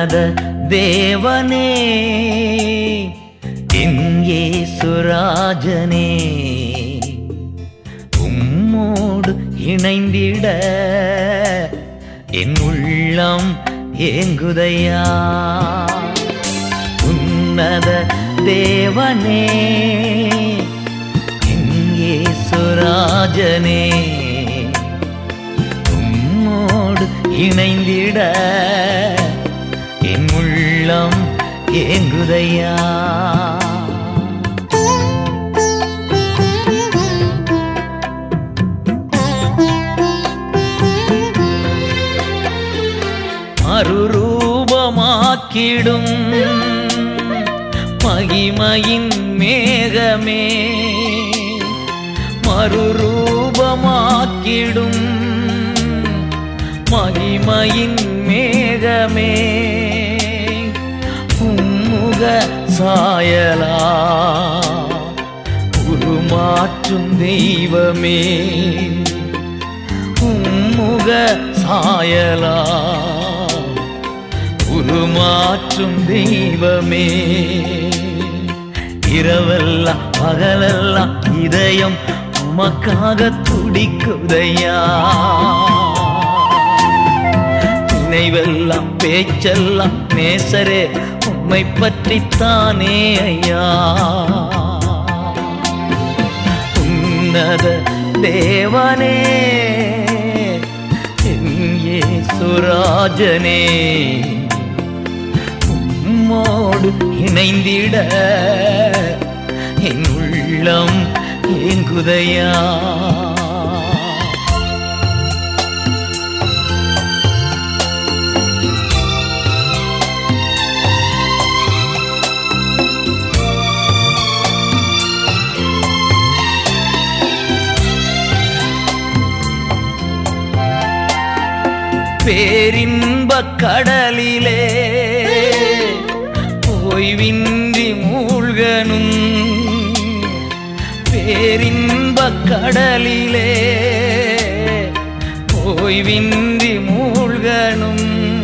உன்னத தேவனே என் இயேசுராஜனே உம்மோடு இணைந்திட என் உள்ளம் ஏங்குதையா. உன்னத தேவனே என் இயேசுராஜனே உம்மோடு இணைந்திட என் உள்ளம் ஏங்குதையா. மறுரூபமாக்கிடும் மகிமையின் மேகமே மறுரூபமாக்கிடும் மகிமையின் மேகமே உம்முக சாயலா உருமாற்றும் தெய்வமே உம்முக சாயலா உருமாற்றும் தெய்வமே. இரவெல்லாம் பகலெல்லாம் இதயம் உமக்காக துடிக்குதையா. நினைவெல்லாம் பேச்செல்லாம் நேசரே உம்மை பற்றித்தானே ஐயா. உன்னத தேவனே என் இயேசுராஜனே உம்மோடு இணைந்திட என் உள்ளம் ஏங்குதையா. பேரின்பக் கடலிலே ஓய்வின்றி மூழ்கனும் பேரின்பக் கடலிலே ஓய்வின்றி மூழ்கனும்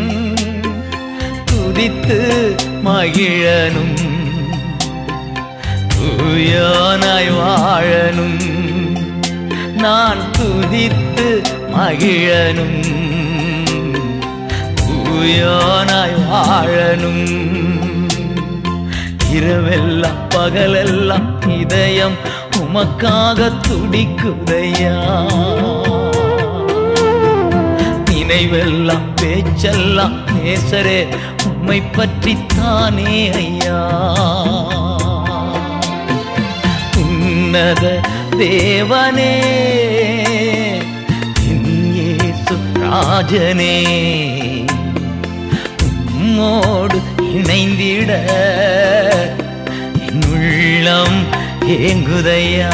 துதித்து மகிழனும் தூயானாய் வாழனும் நான் துதித்து மகிழனும் தூயானாய் வாழனும். இரவெல்லாம் பகலெல்லாம் இதயம் உமக்காக துடிக்குதையா. நினைவெல்லாம் பேச்செல்லாம் நேசரே உம்மை பற்றித்தானே ஐயா. உன்னத தேவனே என் இயேசுராஜனே உம்மோடு இணைந்திட என் உள்ளம் ஏங்குதையா.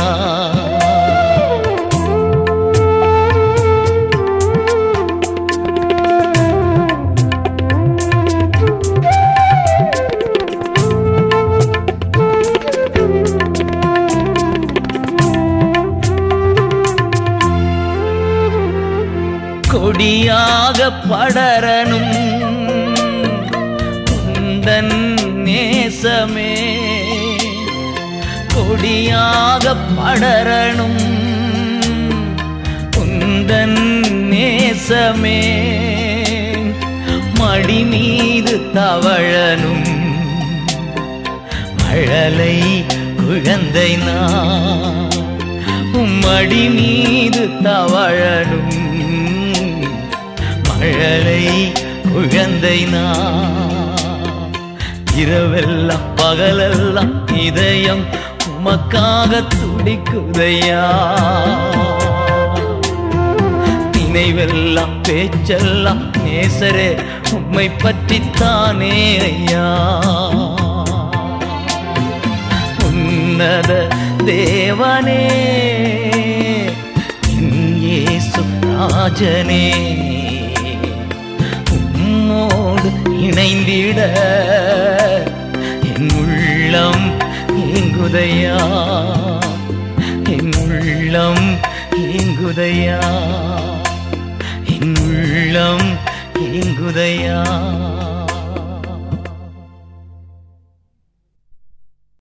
கொடியாக படரனும் உந்தன் நேசமே கொடியாக படரனும் உந்தன் நேசமே மடி மீது தவழனும் மழலை குழந்தை நான் மடி மீது தவழனும் மழலை குழந்தை நான். இரவெல்லாம் பகலெல்லாம் இதயம் உமக்காக துடிக்குதையா. நினைவெல்லாம் பேச்செல்லாம் நேசரே உம்மை பற்றித்தானே ஐயா. உன்னத தேவனே என் இயேசுராஜனே உம்மோடு இணைந்திட என் உள்ளம் ஏங்குதையா. என் உள்ளம் ஏங்குதையா. என் உள்ளம் ஏங்குதையா.